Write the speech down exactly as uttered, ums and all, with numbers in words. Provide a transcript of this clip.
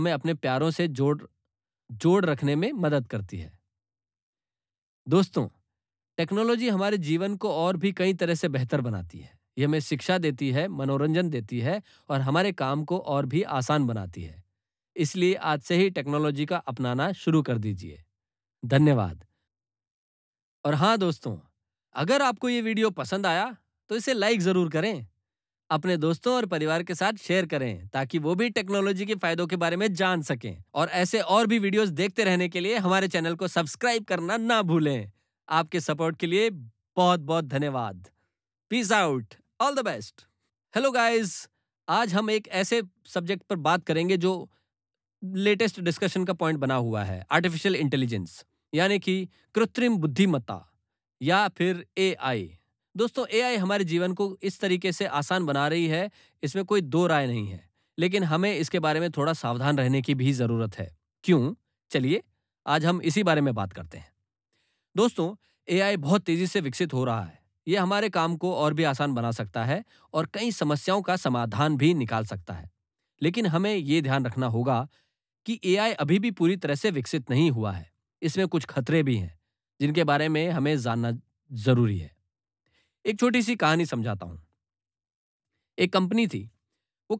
हमें अपने प्यारों से जोड़ जोड़ रखने में मदद करती है। दोस्तों, टेक्नोलॉजी हमारे जीवन को और भी कई तरह से बेहतर बनाती है। ये हमें शिक्षा देती है, मनोरंजन देती है और हमारे काम को और भी आसान बनाती है। इसलिए आज से ही टेक्नोलॉजी का अपनाना शुरू कर दीजिए। धन्यवाद। और हाँ दोस्तों, अगर आपको ये वीडियो पसंद आया तो इसे लाइक ज़रूर करें। अपने दोस्तों और परिवार के साथ शेयर करें ताकि वो भी टेक्नोलॉजी के फायदों के बारे में जान सकें। और ऐसे और भी वीडियोस देखते रहने के लिए हमारे चैनल को सब्सक्राइब करना ना भूलें। आपके सपोर्ट के लिए बहुत बहुत धन्यवाद। Peace out. All the best. Hello guys, आज हम एक ऐसे सब्जेक्ट पर बात करेंगे जो लेटेस्ट डिस्कशन का पॉइंट बना हुआ है, आर्टिफिशियल इंटेलिजेंस, यानी कि कृत्रिम बुद्धिमत्ता या फिर एआई। दोस्तों, एआई हमारे जीवन को इस तरीके से आसान बना रही है, इसमें कोई दो राय नहीं है। लेकिन हमें इसके बारे में थोड़ा सावधान रहने की भी जरूरत है। क्यों? चलिए आज हम इसी बारे में बात करते हैं। दोस्तों, एआई बहुत तेजी से विकसित हो रहा है। ये हमारे काम को और भी आसान बना सकता है और कई समस्याओं का समाधान भी निकाल सकता है। लेकिन हमें ये ध्यान रखना होगा कि एआई अभी भी पूरी तरह से विकसित नहीं हुआ है। इसमें कुछ खतरे भी हैं, जिनके बारे में हमें जानना ज़रूरी है। एक छोटी-सी कहानी समझाता हूँ। एक कंपनी थी,